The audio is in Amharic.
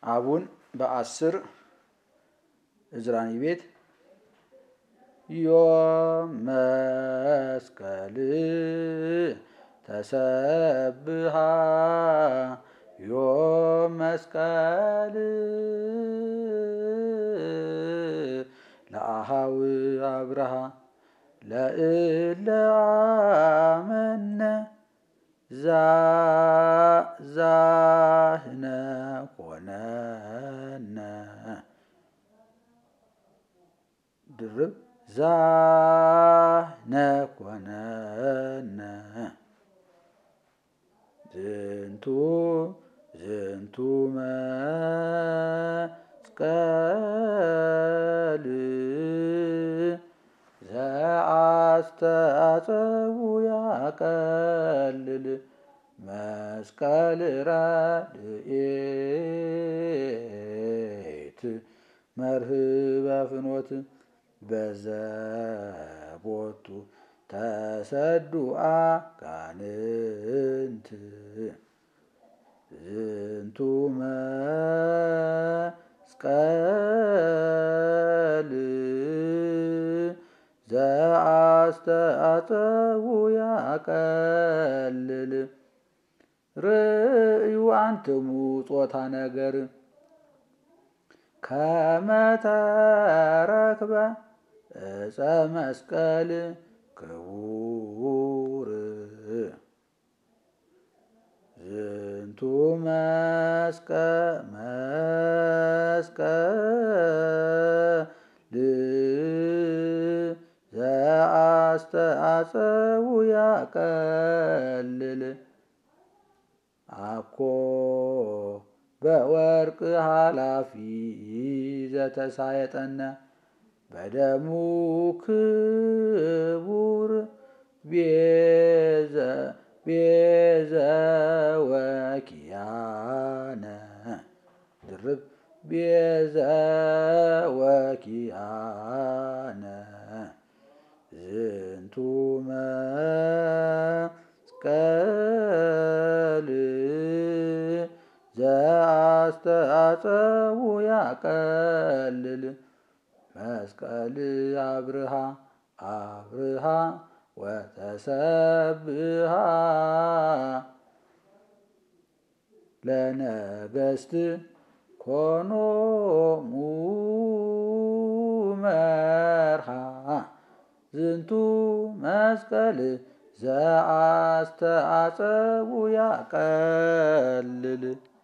አቡን በ10 እዝራኒ ቤት ዮም መስቀል ተሰብሃ ዮም መስቀል ለአሃው አብርሃ ለእለ አመነ ዛህነ ኮነነ ድርብ ዛህነ ኮነነ ዝንቱ መስቀል ዘአስተአጽኡ ያቀልል መስቀል ረድኤት መርህበ ፍኖት በዘቦቱ ተሰዱአ ጋንንት ዝንቱ መስቀል ዘአስተአጽኡ ያቀልል ርእዩ አንትሙ ጾታ ነገር ከመ ተረክበ ዕፀ መስቀል ክቡር ዝንቱ መስቀል ዘአስተአጽኡ ያቀልል አኮ በወርቅ ኃላፊ ዘተሳየጠነ በደሙ ክቡር ቤዘ ወኪያነ ድርብ ቤዘ ወኪያነ ዝንቱ መስቀል ዘአስተአጽኡ ያቀልል መስቀል አብርሃ ወተሰብሃ ለነገሥት ኮኖሙ መርሃ ዝንቱ መስቀል ዘአስተአጽኡ ያቀልል